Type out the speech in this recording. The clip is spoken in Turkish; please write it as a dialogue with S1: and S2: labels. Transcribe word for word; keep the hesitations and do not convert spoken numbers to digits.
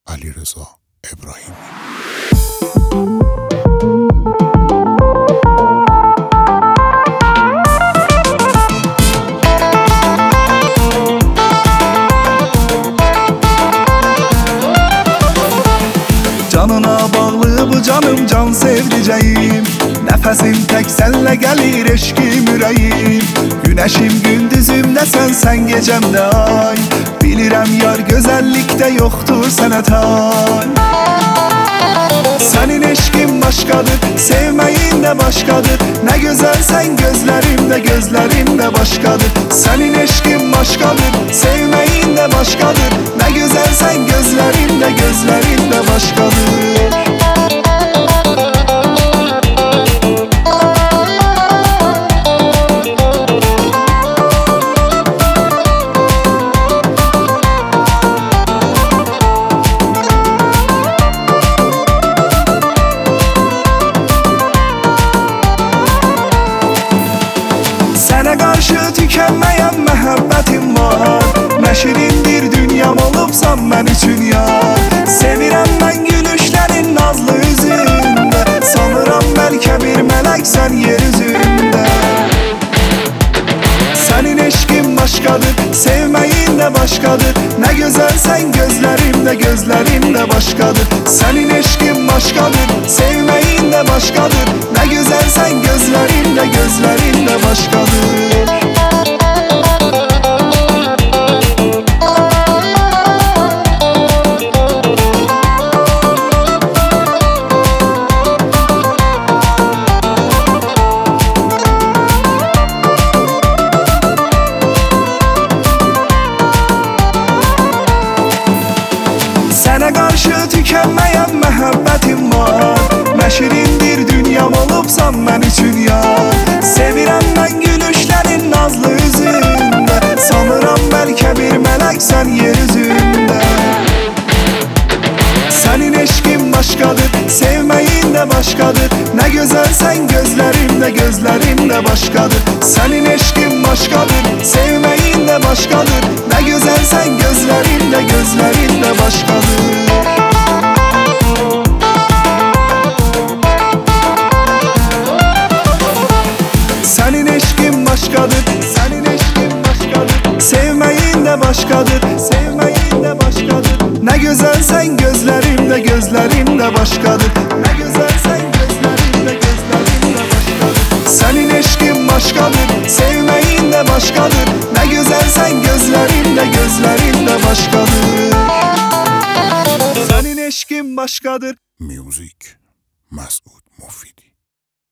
S1: علیرضا ابراهیمی.
S2: Canına bağlı bu canım, can sevdiceğim. Nefesim tek senle gelir eşkim yüreğim. Güneşim gündüzümde sen, sen gecemde ay. Bilirəm yar güzellikte yoktur sənə tay. Senin eşkin başkadır, sevmeyin de başkadır. Ne güzel sen gözlerimde, gözlerimde başkadır. Senin eşkin başkadır, sevmeyin de başkadır. Ne güzel sen gözlerimde, gözlerimde başkadır. Sənə qarşı tükənməyən məhəbbətim var. Nə şirindir dünyam olubsan mən üçün yar. Sevirəm mən gülüşlərin nazlı üzündə. Sanıram bəlkə bir mələksən yer üzündə. Sənin eşkin başkadır, sevmeyin de başkadır. Ne güzel sen gözlerimde, gözlerimde başkadır. Senin eşkin başkadır, sevmeyin de başkadır. Ne güzel sen gözlerimde, gözlerimde başkadır. Sənə qarşı tükənməyən məhəbbətim var. Nə şirindir dünyam olubsan mən üçün yar. Sevirəm mən gülüşlərin nazlı üzündə. Sanıram bəlkə bir mələksən yer üzündə. Senin eşkin başkadır, sevmeyin de başkadır. Ne güzel sen gözlerimde, gözlerimde başkadır. Senin eşkin başkadır, sevmeyin de başkadır. Ne güzel sen gözlerimde, gözlerimde başkadır. Senin eşkin başkadır, senin eşkin başkadır. Sevmeyin de başkadır, sevmeyin de başkadır. Ne güzel sen gözlerimde, gözlerimde başkadır. Ne güzel sen gözlerimde, gözlerimde başkadır. Senin eşkin başkadır, sevmeyin de başkadır. Ne güzel sen gözlerimde, gözlerimde başkadır. Senin eşkin başkadır.
S1: Müzik Mesut